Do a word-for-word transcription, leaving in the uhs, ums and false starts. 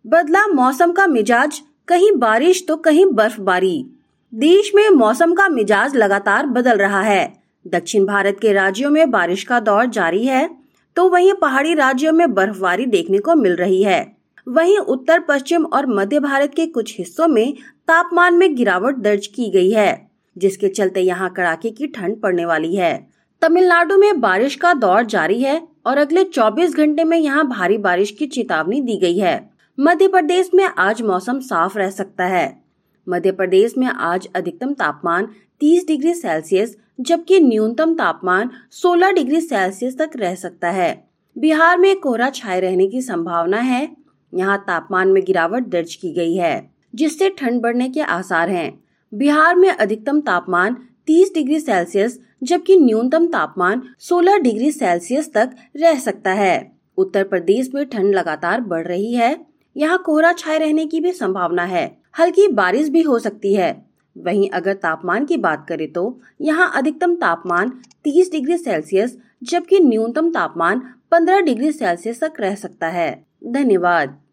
बदला मौसम का मिजाज, कहीं बारिश तो कहीं बर्फबारी। देश में मौसम का मिजाज लगातार बदल रहा है। दक्षिण भारत के राज्यों में बारिश का दौर जारी है, तो वहीं पहाड़ी राज्यों में बर्फबारी देखने को मिल रही है। वहीं उत्तर पश्चिम और मध्य भारत के कुछ हिस्सों में तापमान में गिरावट दर्ज की गई है, जिसके चलते यहाँ कड़ाके की ठंड पड़ने वाली है। तमिलनाडु में बारिश का दौर जारी है और अगले चौबीस घंटे में यहाँ भारी बारिश की चेतावनी दी गई है। मध्य प्रदेश में आज मौसम साफ रह सकता है। मध्य प्रदेश में आज अधिकतम तापमान तीस डिग्री सेल्सियस जबकि न्यूनतम तापमान सोलह डिग्री सेल्सियस तक रह सकता है। बिहार में कोहरा छाए रहने की संभावना है। यहाँ तापमान में गिरावट दर्ज की गई है, जिससे ठंड बढ़ने के आसार हैं। बिहार में अधिकतम तापमान तीस डिग्री सेल्सियस जबकि न्यूनतम तापमान सोलह डिग्री सेल्सियस तक रह सकता है। उत्तर प्रदेश में ठंड लगातार बढ़ रही है। यहाँ कोहरा छाए रहने की भी संभावना है। हल्की बारिश भी हो सकती है। वहीं अगर तापमान की बात करें तो यहाँ अधिकतम तापमान तीस डिग्री सेल्सियस जबकि न्यूनतम तापमान पंद्रह डिग्री सेल्सियस तक रह सकता है। धन्यवाद।